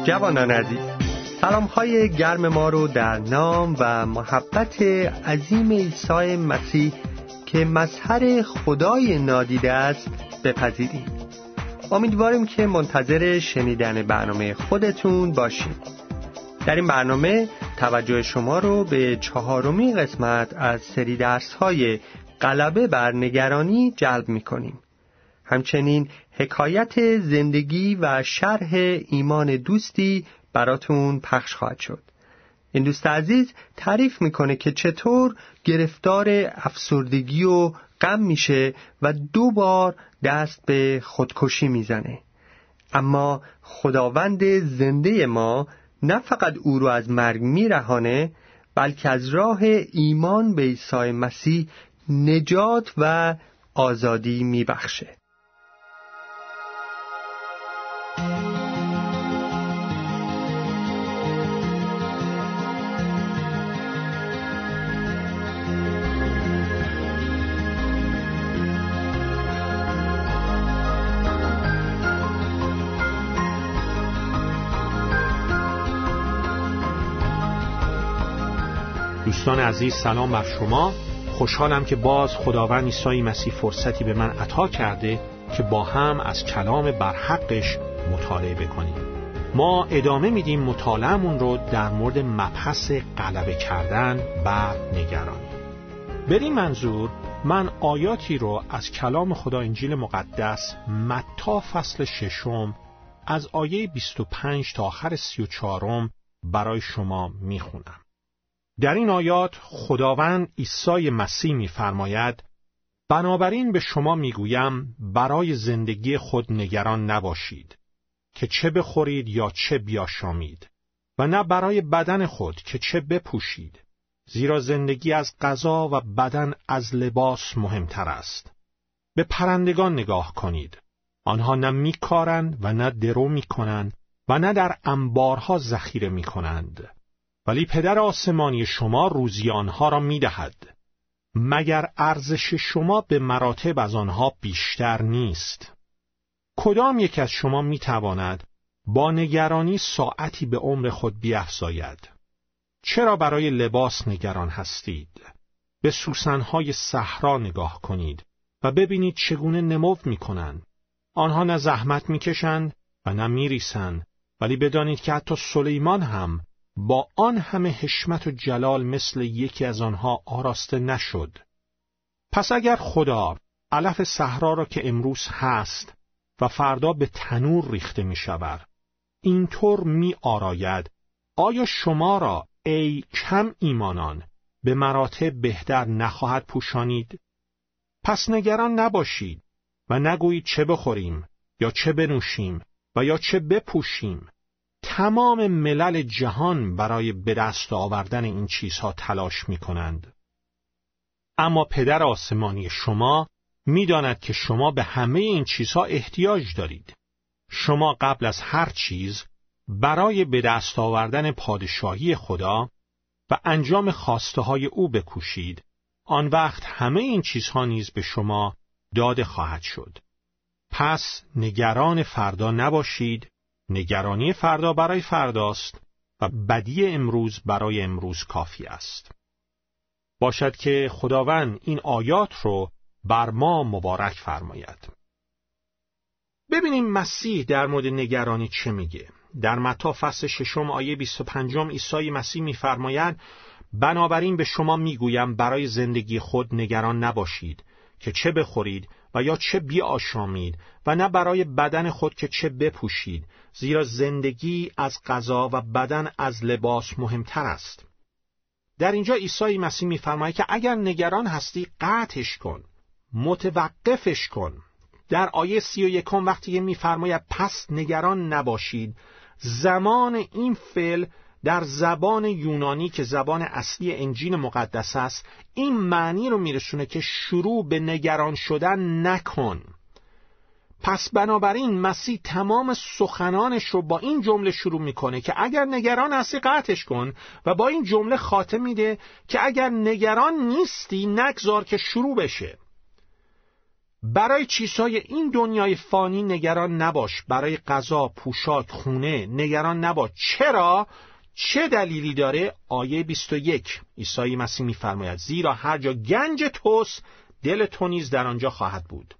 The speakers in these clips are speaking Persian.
جوانان عزیز، سلام‌های گرم ما رو در نام و محبت عظیم عیسی مسیح که مظهر خدای نادیده است بپذیریم. امیدواریم که منتظر شنیدن برنامه خودتون باشیم. در این برنامه توجه شما رو به 4مین قسمت از سری درس‌های غلبه بر نگرانی جلب می‌کنیم. همچنین حکایت زندگی و شرح ایمان دوستی براتون پخش خواهد شد. این دوست عزیز تعریف میکنه که چطور گرفتار افسردگی و غم میشه و 2 بار دست به خودکشی میزنه. اما خداوند زنده ما نه فقط او رو از مرگ میرهانه، بلکه از راه ایمان به عیسی مسیح نجات و آزادی میبخشه. دوستان عزیز، سلام بر شما. خوشحالم که باز خداوند عیسی مسیح فرصتی به من عطا کرده که با هم از کلام برحقش مطالعه بکنیم. ما ادامه میدیم مطالعه‌مون رو در مورد مبحث غلبه کردن بر نگرانی. به این منظور من آیاتی رو از کلام خدا انجیل مقدس متی فصل 6 از آیه 25 تا آخر 34 برای شما میخونم. در این آیات خداوند عیسی مسیح می‌فرماید: بنابراین به شما میگویم برای زندگی خود نگران نباشید که چه بخورید یا چه بیاشامید، و نه برای بدن خود که چه بپوشید، زیرا زندگی از غذا و بدن از لباس مهمتر است. به پرندگان نگاه کنید، آنها نه میکارند و نه درو میکنند و نه در انبارها ذخیره میکنند، ولی پدر آسمانی شما روزی آنها را می‌دهد. مگر ارزش شما به مراتب از آنها بیشتر نیست؟ کدام یک از شما می‌تواند با نگرانی ساعتی به عمر خود بیفزاید؟ چرا برای لباس نگران هستید؟ به سوسن‌های صحرا نگاه کنید و ببینید چگونه نمو می‌کنند. آنها نه زحمت می‌کشند و نه می‌ریسند، ولی بدانید که حتی سلیمان هم با آن همه حشمت و جلال مثل یکی از آنها آراسته نشد. پس اگر خدا علف صحرا را که امروز هست و فردا به تنور ریخته می شود اینطور می آراید، آیا شما را ای کم ایمانان به مراتب بهتر نخواهد پوشانید؟ پس نگران نباشید و نگویید چه بخوریم یا چه بنوشیم و یا چه بپوشیم. تمام ملل جهان برای به دست آوردن این چیزها تلاش می کنند. اما پدر آسمانی شما می داند که شما به همه این چیزها احتیاج دارید. شما قبل از هر چیز برای به دست آوردن پادشاهی خدا و انجام خواسته های او بکوشید، آن وقت همه این چیزها نیز به شما داده خواهد شد. پس نگران فردا نباشید، نگرانی فردا برای فرداست و بدی امروز برای امروز کافی است. باشد که خداوند این آیات رو بر ما مبارک فرماید. ببینیم مسیح در مورد نگرانی چه میگه. در متی فصل 6 آیه 25 عیسی مسیح میفرماید: بنابراین به شما میگویم برای زندگی خود نگران نباشید که چه بخورید و یا چه بیاشامید، و نه برای بدن خود که چه بپوشید، زیرا زندگی از غذا و بدن از لباس مهمتر است. در اینجا عیسی مسیح می‌فرماید که اگر نگران هستی قطعش کن، متوقفش کن. در آیه 31 وقتی می‌فرماید پس نگران نباشید، زمان این فعل در زبان یونانی که زبان اصلی انجیل مقدس است این معنی رو میرسونه که شروع به نگران شدن نکن. پس بنابراین مسیح تمام سخنانش رو با این جمله شروع میکنه که اگر نگران هستی قطعش کن، و با این جمله خاتمه میده که اگر نگران نیستی نگذار که شروع بشه. برای چیزهای این دنیای فانی نگران نباش. برای غذا، پوشاک، خونه نگران نباش. چرا؟ چه دلیلی داره؟ آیه 21 عیسی مسیح می‌فرماید زیرا هر جا گنج توست دل تو نیز در آنجا خواهد بود.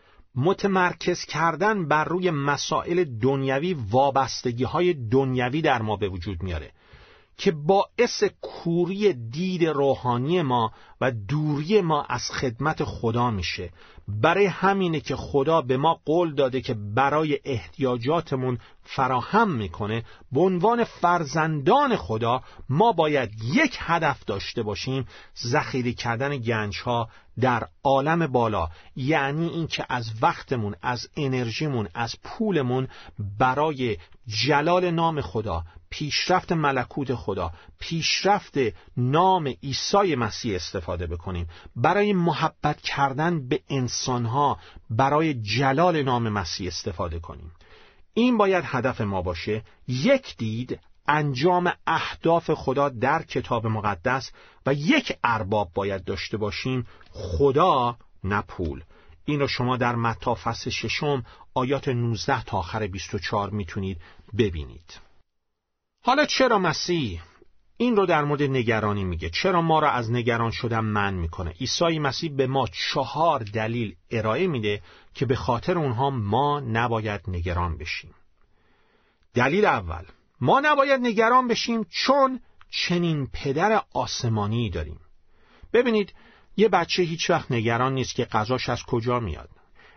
متمرکز کردن بر روی مسائل دنیوی وابستگی‌های دنیوی در ما به وجود میاره که باعث کوری دید روحانی ما و دوری ما از خدمت خدا میشه. برای همینه که خدا به ما قول داده که برای احتیاجاتمون فراهم میکنه. به عنوان فرزندان خدا ما باید یک هدف داشته باشیم، ذخیره کردن گنج‌ها در عالم بالا، یعنی این که از وقتمون، از انرژیمون، از پولمون برای جلال نام خدا، پیشرفت ملکوت خدا، پیشرفت نام عیسی مسیح استفاده بکنیم، برای محبت کردن به انسانها، برای جلال نام مسیح استفاده کنیم. این باید هدف ما باشه. یک دید، انجام اهداف خدا در کتاب مقدس و یک ارباب باید داشته باشیم، خدا نه پول. این رو شما در متی فصل 6 آیات 19 تا آخر 24 میتونید ببینید. حالا چرا مسیح این رو در مورد نگرانی میگه؟ چرا ما را از نگران شدن منع میکنه؟ عیسی مسیح به ما 4 دلیل ارائه میده که به خاطر اونها ما نباید نگران بشیم. دلیل اول، ما نباید نگران بشیم چون چنین پدر آسمانی داریم. ببینید، یه بچه هیچ وقت نگران نیست که غذاش از کجا میاد،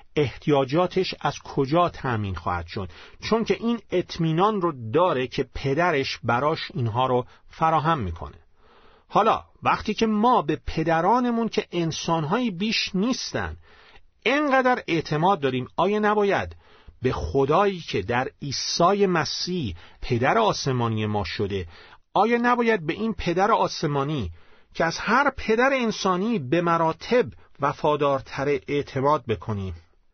احتیاجاتش از کجا تامین خواهد شد، چون که این اطمینان رو داره که پدرش براش اینها رو فراهم میکنه. حالا وقتی که ما به پدرانمون که انسانهایی بیش نیستن اینقدر اعتماد داریم، آیا نباید به خدایی که در عیسی مسیح پدر آسمانی ما شده، آیا نباید به این پدر آسمانی که از هر پدر انسانی به مراتب وفادارتر اعتماد بکنیم؟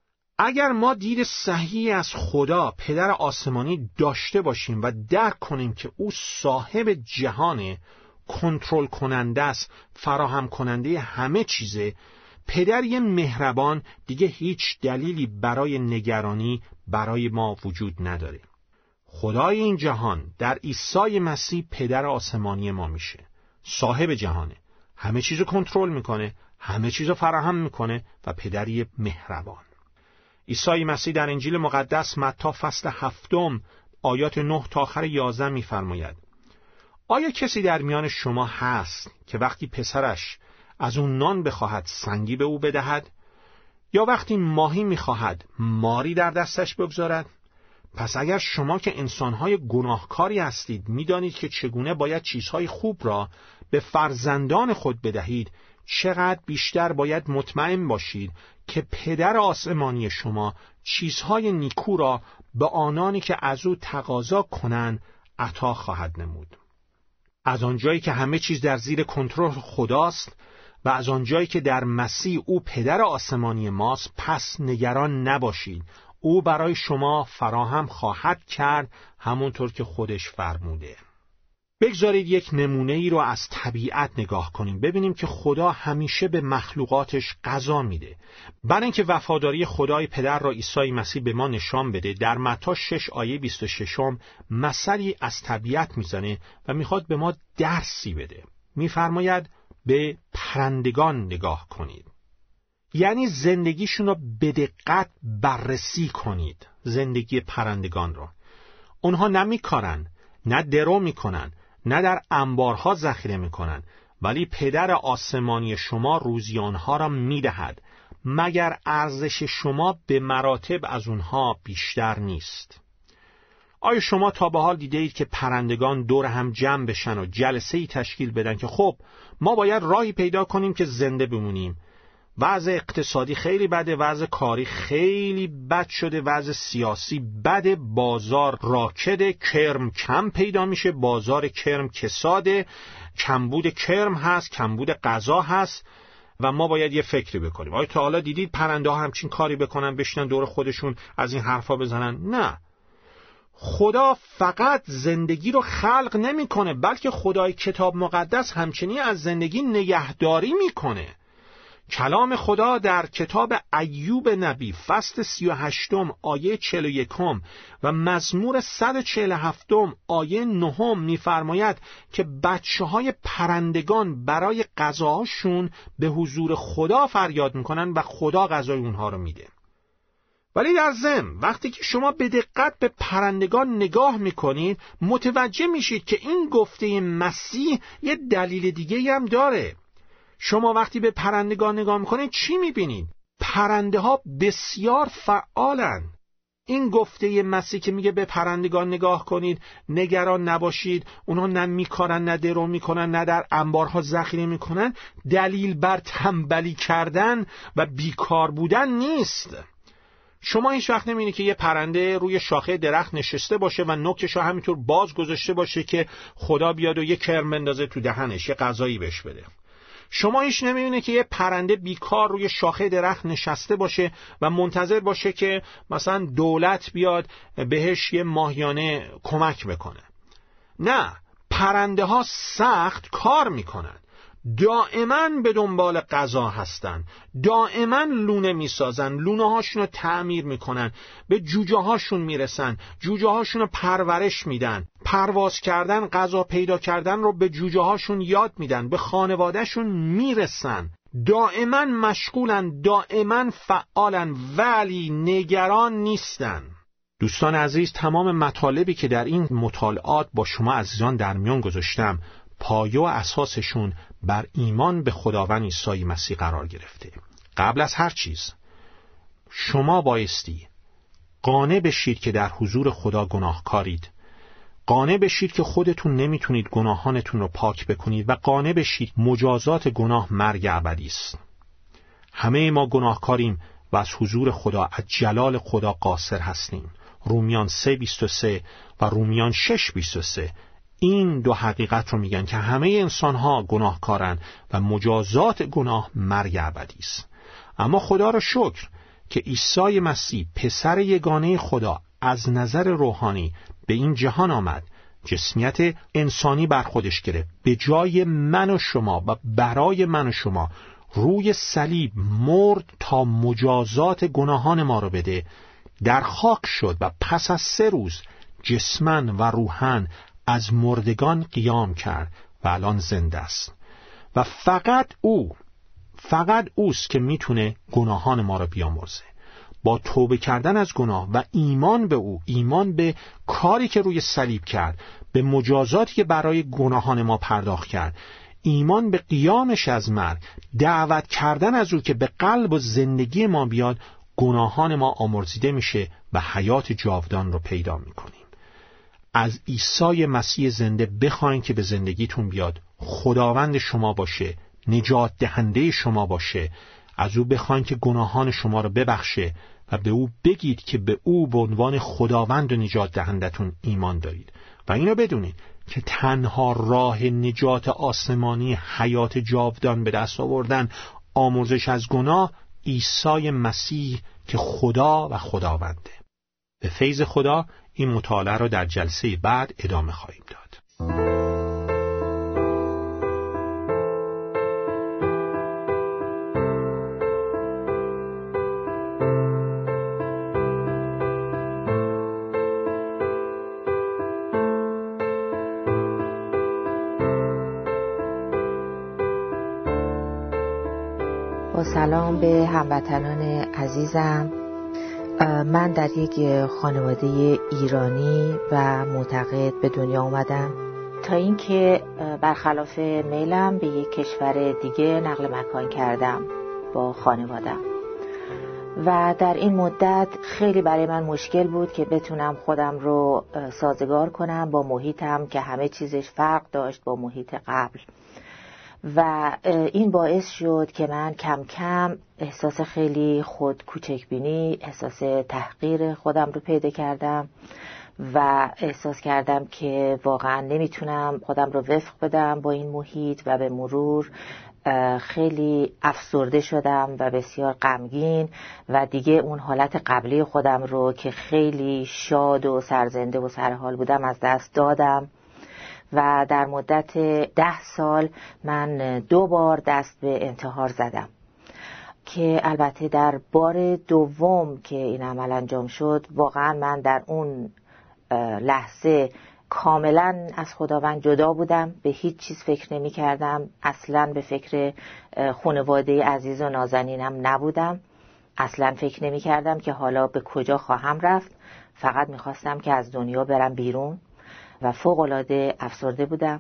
اگر ما دید صحیح از خدا پدر آسمانی داشته باشیم و درک کنیم که او صاحب جهان، کنترل کننده است، فراهم کننده همه چیزه، پدری مهربان، دیگه هیچ دلیلی برای نگرانی برای ما وجود نداره. خدای این جهان در عیسی مسیح پدر آسمانی ما میشه، صاحب جهانه، همه چیزو کنترل میکنه، همه چیزو فراهم میکنه و پدری مهربان. عیسی مسیح در انجیل مقدس متی فصل 7 آیات 9 تا آخر 11 میفرماید آیا کسی در میان شما هست که وقتی پسرش از اون نان بخواهد سنگی به او بدهد، یا وقتی ماهی میخواهد ماری در دستش بگذارد؟ پس اگر شما که انسانهای گناهکاری هستید میدانید که چگونه باید چیزهای خوب را به فرزندان خود بدهید، چقدر بیشتر باید مطمئن باشید که پدر آسمانی شما چیزهای نیکو را به آنانی که از او تقاضا کنند عطا خواهد نمود. از آنجایی که همه چیز در زیر کنترل خداست و از آنجایی که در مسیح او پدر آسمانی ماست، پس نگران نباشید. او برای شما فراهم خواهد کرد همونطور که خودش فرموده. بگذارید یک نمونه ای رو از طبیعت نگاه کنیم، ببینیم که خدا همیشه به مخلوقاتش غذا میده. برای اینکه وفاداری خدای پدر را عیسی مسیح به ما نشان بده، در متی 6 آیه 26 مثلی از طبیعت میزنه و میخواد به ما درسی بده. میفرماید به پرندگان نگاه کنید، یعنی زندگیشون رو به دقت بررسی کنید. زندگی پرندگان رو، اونها نمیکارن، نه درو میکنن، نه در انبارها ذخیره میکنن، ولی پدر آسمانی شما روزی آنها را میدهد. مگر ارزش شما به مراتب از اونها بیشتر نیست؟ آیا شما تا به حال دیده اید که پرندگان دور هم جمع بشن و جلسه‌ای تشکیل بدن که خب ما باید راهی پیدا کنیم که زنده بمونیم؟ وضع اقتصادی خیلی بده، وضع کاری خیلی بد شده، وضع سیاسی بده، بازار راکده، کرم کم پیدا میشه، بازار کرم کساده، کمبود کرم هست، کمبود غذا هست و ما باید یه فکری بکنیم. آیا تا حالا دیدید پرنده ها همچین کاری بکنن، بشینن دور خودشون از این حرفا بزنن؟ نه. خدا فقط زندگی رو خلق نمیکنه، بلکه خدای کتاب مقدس همچنین از زندگی نگهداری میکنه. کلام خدا در کتاب ایوب نبی فصل 38 آیه 41 و مزمور 147 آیه 9 می‌فرماید که بچه‌های پرندگان برای غذاشون به حضور خدا فریاد می‌کنن و خدا غذای اونها رو میده. ولی در ضمن وقتی که شما به دقت به پرندگان نگاه می‌کنید متوجه میشید که این گفته مسیح یه دلیل دیگه‌ای هم داره. شما وقتی به پرندگان نگاه میکنید چی میبینید؟ پرنده ها بسیار فعالن. این گفته مسیح که میگه به پرندگان نگاه کنید، نگران نباشید، اونها نه میکارن نه درو میکنن نه در انبارها ذخیره میکنن، دلیل بر تنبلی کردن و بیکار بودن نیست. شما هیچ وقت نمی‌بینید که یه پرنده روی شاخه درخت نشسته باشه و نوکشو همینطور باز گذاشته باشه که خدا بیاد و یه کرم بندازه تو دهنش، یه غذایی بهش بده. شما هیچ نمی‌بینید که یه پرنده بیکار روی شاخه درخت نشسته باشه و منتظر باشه که مثلا دولت بیاد بهش یه ماهیانه کمک بکنه. نه، پرنده ها سخت کار میکنن، دائما به دنبال غذا هستن، دائما لونه میسازن، لونه هاشون رو تعمیر میکنن، به جوجه هاشون میرسن، جوجه هاشون رو پرورش میدن، پرواز کردن، غذا پیدا کردن رو به جوجه هاشون یاد میدن، به خانوادهشون میرسن، دائما مشغولن، دائما فعالن، ولی نگران نیستن. دوستان عزیز، تمام مطالبی که در این مطالعات با شما عزیزان در میان گذاشتم پایه و اساسشون بر ایمان به خداوند عیسی مسیح قرار گرفته. قبل از هر چیز شما بایستی قانع بشید که در حضور خدا گناهکارید، قانع بشید که خودتون نمیتونید گناهانتون رو پاک بکنید و قانع بشید مجازات گناه مرگ ابدی است. همه ما گناهکاریم و از حضور خدا، از جلال خدا قاصر هستیم. رومیان 3:23 و رومیان 6:23 این دو حقیقت رو میگن که همه انسان‌ها گناهکارن و مجازات گناه مرگ ابدی است. اما خدا را شکر که عیسی مسیح پسر یگانه خدا از نظر روحانی به این جهان آمد، جسمیت انسانی بر خودش گرفت، به جای من و شما و برای من و شما روی صلیب مرد تا مجازات گناهان ما رو بده، در خاک شد و پس از 3 روز جسمن و روحن از مردگان قیام کرد و الان زنده است و فقط اوست که میتونه گناهان ما رو بیامرزه. با توبه کردن از گناه و ایمان به او، ایمان به کاری که روی صلیب کرد، به مجازاتی که برای گناهان ما پرداخت کرد، ایمان به قیامش از مرگ، دعوت کردن از او که به قلب و زندگی ما بیاد، گناهان ما آمرزیده میشه و حیات جاودان رو پیدا میکنیم. از عیسی مسیح زنده بخواین که به زندگیتون بیاد، خداوند شما باشه، نجات دهنده شما باشه. از او بخواین که گناهان شما رو ببخشه و به او بگید که به او به عنوان خداوند و نجات دهندتون ایمان دارید. و اینو بدونید که تنها راه نجات آسمانی، حیات جاودان به دست آوردن، آمرزش از گناه، عیسی مسیح که خدا و خداونده. به فیض خدا این مطالعه را در جلسه بعد ادامه خواهیم داد. با سلام به هموطنان عزیزم. من در یک خانواده ایرانی و معتقد به دنیا آمدم تا اینکه برخلاف میلم به یک کشور دیگه نقل مکان کردم با خانوادم و در این مدت خیلی برای من مشکل بود که بتونم خودم رو سازگار کنم با محیطم که همه چیزش فرق داشت با محیط قبل و این باعث شد که من کم کم احساس خیلی خود کوچکبینی، احساس تحقیر خودم رو پیدا کردم و احساس کردم که واقعا نمیتونم خودم رو وفق بدم با این محیط و به مرور خیلی افسرده شدم و بسیار غمگین و دیگه اون حالت قبلی خودم رو که خیلی شاد و سرزنده و سرحال بودم از دست دادم و در مدت 10 سال من 2 بار دست به انتحار زدم که البته در بار دوم که این عمل انجام شد واقعا من در اون لحظه کاملا از خداوند جدا بودم، به هیچ چیز فکر نمی کردم، اصلا به فکر خانواده عزیز و نازنینم نبودم، اصلا فکر نمی کردم که حالا به کجا خواهم رفت. فقط می خواستم که از دنیا برم بیرون و فوق‌العاده افسرده بودم.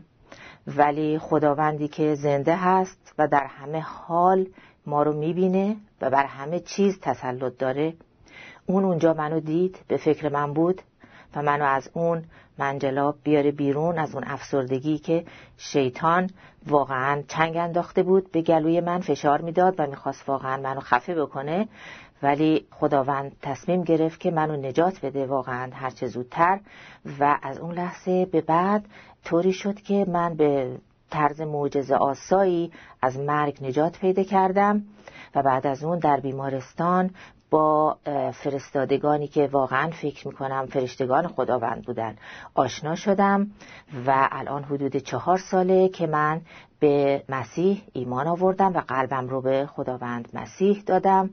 ولی خداوندی که زنده هست و در همه حال ما رو می بینه و بر همه چیز تسلط داره، اون اونجا منو دید، به فکر من بود و منو از اون منجلاب بیاره بیرون، از اون افسردگی که شیطان واقعا چنگ انداخته بود، به گلوی من فشار میداد و میخواست واقعا منو خفه بکنه. ولی خداوند تصمیم گرفت که منو نجات بده واقعا هرچه زودتر و از اون لحظه به بعد طوری شد که من به طرز معجزه آسایی از مرگ نجات پیدا کردم و بعد از اون در بیمارستان با فرستادگانی که واقعا فکر میکنم فرشتگان خداوند بودن آشنا شدم و الان حدود 4 ساله که من به مسیح ایمان آوردم و قلبم رو به خداوند مسیح دادم.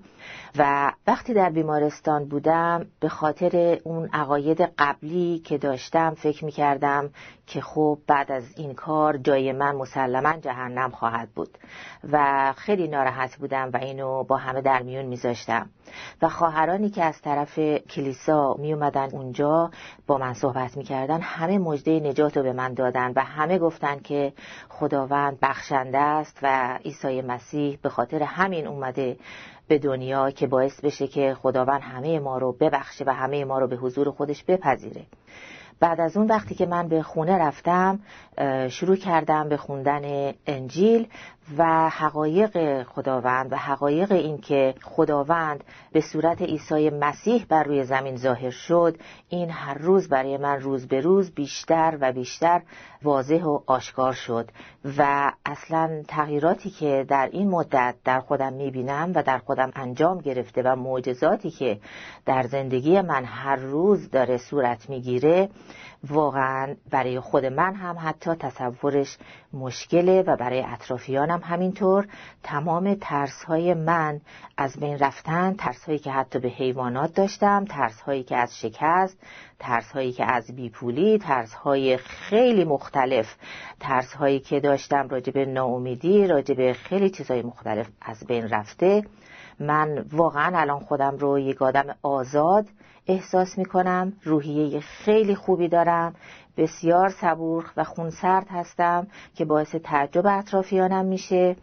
و وقتی در بیمارستان بودم به خاطر اون عقاید قبلی که داشتم فکر میکردم که خب بعد از این کار جای من مسلماً جهنم خواهد بود و خیلی ناراحت بودم و اینو با همه در میون میذاشتم و خواهرانی که از طرف کلیسا می اومدن اونجا با من صحبت میکردن همه مژده نجات رو به من دادن و همه گفتن که خداوند بخشنده است و عیسی مسیح به خاطر همین اومده به دنیا که باعث بشه که خداوند همه ما رو ببخشه و همه ما رو به حضور خودش بپذیره. بعد از اون وقتی که من به خونه رفتم شروع کردم به خوندن انجیل و حقایق خداوند و حقایق این که خداوند به صورت عیسی مسیح بر روی زمین ظاهر شد، این هر روز برای من روز به روز بیشتر و بیشتر واضح و آشکار شد و اصلا تغییراتی که در این مدت در خودم میبینم و در خودم انجام گرفته و معجزاتی که در زندگی من هر روز داره صورت میگیره واقعا برای خود من هم حتی تصورش مشکله و برای اطرافیانم همینطور. تمام ترس‌های من از بین رفتن، ترس‌هایی که حتی به حیوانات داشتم، ترس‌هایی که از شکست، ترس‌هایی که از بیپولی، ترس‌های خیلی مختلف، ترس‌هایی که داشتم راجع به ناامیدی، راجع به خیلی چیزهای مختلف از بین رفته. من واقعا الان خودم رو یک آدم آزاد احساس میکنم، روحیه خیلی خوبی دارم، بسیار صبور و خونسرد هستم که باعث تعجب اطرافیانم میشه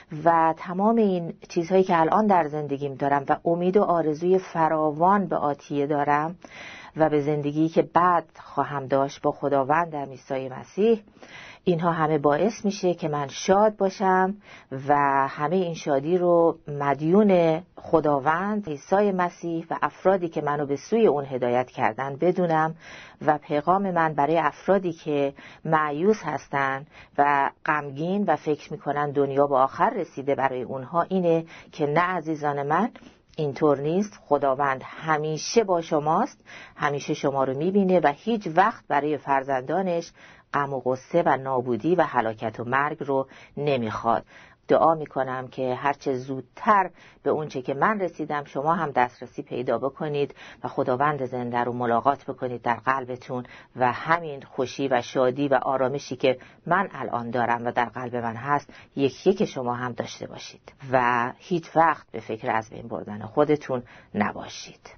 و تمام این چیزهایی که الان در زندگیم دارم و امید و آرزوی فراوان به آتیه دارم و به زندگی که بعد خواهم داشت با خداوند در عیسی مسیح، اینها همه باعث میشه که من شاد باشم و همه این شادی رو مدیون خداوند عیسی مسیح و افرادی که منو به سوی اون هدایت کردن بدونم و پیغام من برای افرادی که مایوس هستن و غمگین و فکر میکنن دنیا به آخر رسیده برای اونها اینه که نه عزیزان من، اینطور نیست. خداوند همیشه با شماست، همیشه شما رو میبینه و هیچ وقت برای فرزندانش غم و غصه و نابودی و هلاکت و مرگ رو نمیخواد. دعا میکنم که هرچه زودتر به اونچه که من رسیدم شما هم دسترسی پیدا بکنید و خداوند زنده رو ملاقات بکنید در قلبتون و همین خوشی و شادی و آرامشی که من الان دارم و در قلب من هست یکی شما هم داشته باشید و هیچ وقت به فکر از بین بردن خودتون نباشید.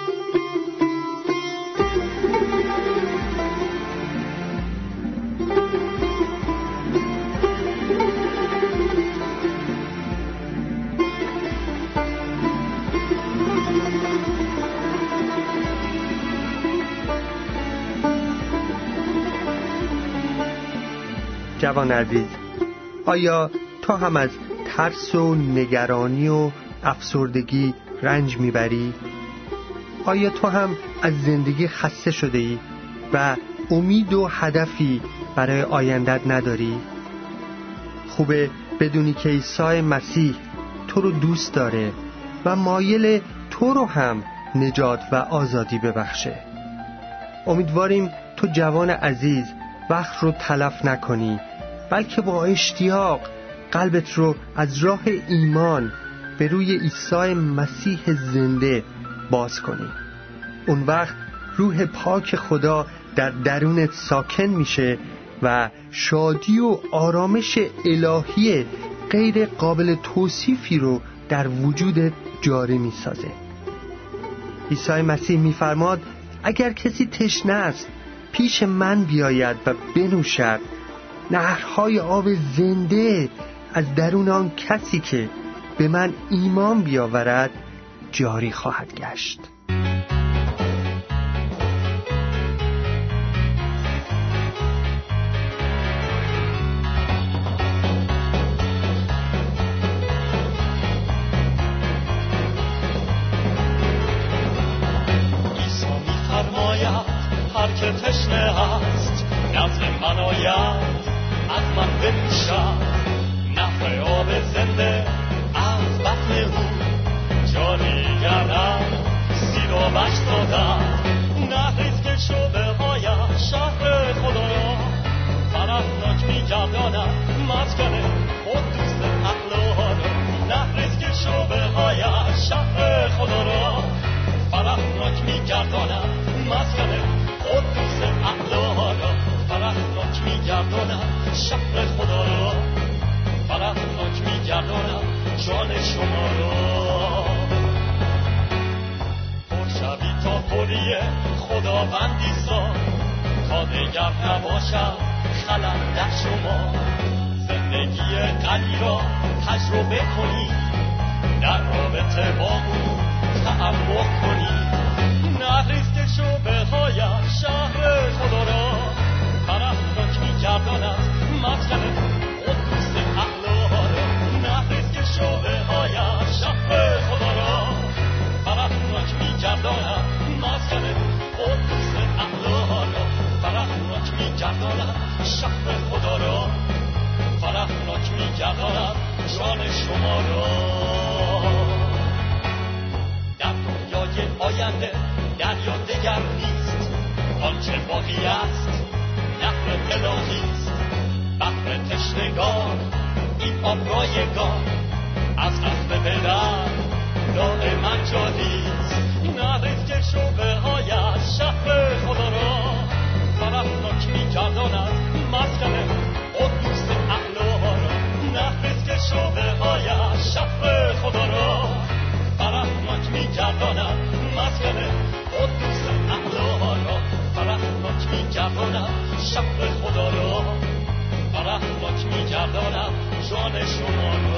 جوان عزیز، آیا تو هم از ترس و نگرانی و افسردگی رنج میبری؟ آیا تو هم از زندگی خسته شده ای و امید و هدفی برای آیندت نداری؟ خوبه بدونی که عیسی مسیح تو رو دوست داره و مایل تو رو هم نجات و آزادی ببخشه. امیدواریم تو جوان عزیز وقت رو تلف نکنی، بلکه با اشتیاق قلبت رو از راه ایمان به روی عیسی مسیح زنده باز کنی. اون وقت روح پاک خدا در درونت ساکن میشه و شادی و آرامش الهی غیر قابل توصیفی رو در وجودت جاری میسازه. عیسی مسیح میفرماد اگر کسی تشنه است پیش من بیاید و بنوشد، نهرهای آب زنده از درون آن کسی که به من ایمان بیاورد جاری خواهد گشت. هر که تشنه است نزد من آید، از من بنوشد، نهر آب زنده از بطن او جاری گردد. سیر و بشت دادن نهریست که شعبه‌هایش شهر خدا را فرحناک می‌گرداند، مسکن قدوس اقلا را. نهریست که شعبه‌هایش شهر خدا را فرحناک می‌گرداند، مسکن قدوس اقلا را. فرحناک می‌گرداند شهر خدا را، فرحناک می‌گرداند جان شما را. پر شوی تا پری خداوندی ساد، تا دیگر نباشد خلل در شما. زندگی غنی را تجربه کنی، در رابطه با او تعمق کنی. نهریست که شعبه‌هایش شهر خدا را فرحناک می‌گرداند، مسکن قدوس اقلا را. نهریست که شعبه‌هایش شهر خدا را فرحناک می‌گرداند، مسکن قدوس اقلا را. فرحناک می‌گرداند شهر خدا را، فرحناک می‌گرداند جان شما را. در دنیای آینده دریا دگر نیست، آنچه باقی است نهر الهی است. بحر تشنگان این آب رایگان، از قصد پدر دائما جاری است. نهریست که شعبه‌هایش شهر خدا را فرحناک می‌گرداند، مسکن قدوس اقلا را. نهریست که شعبه‌هایش شهر خدا را فرحناک می‌گرداند، مسکن قدوس اقلا را. فرحناک می‌گرداند شهر خدا را، فرحناک می‌گرداند جان شما را.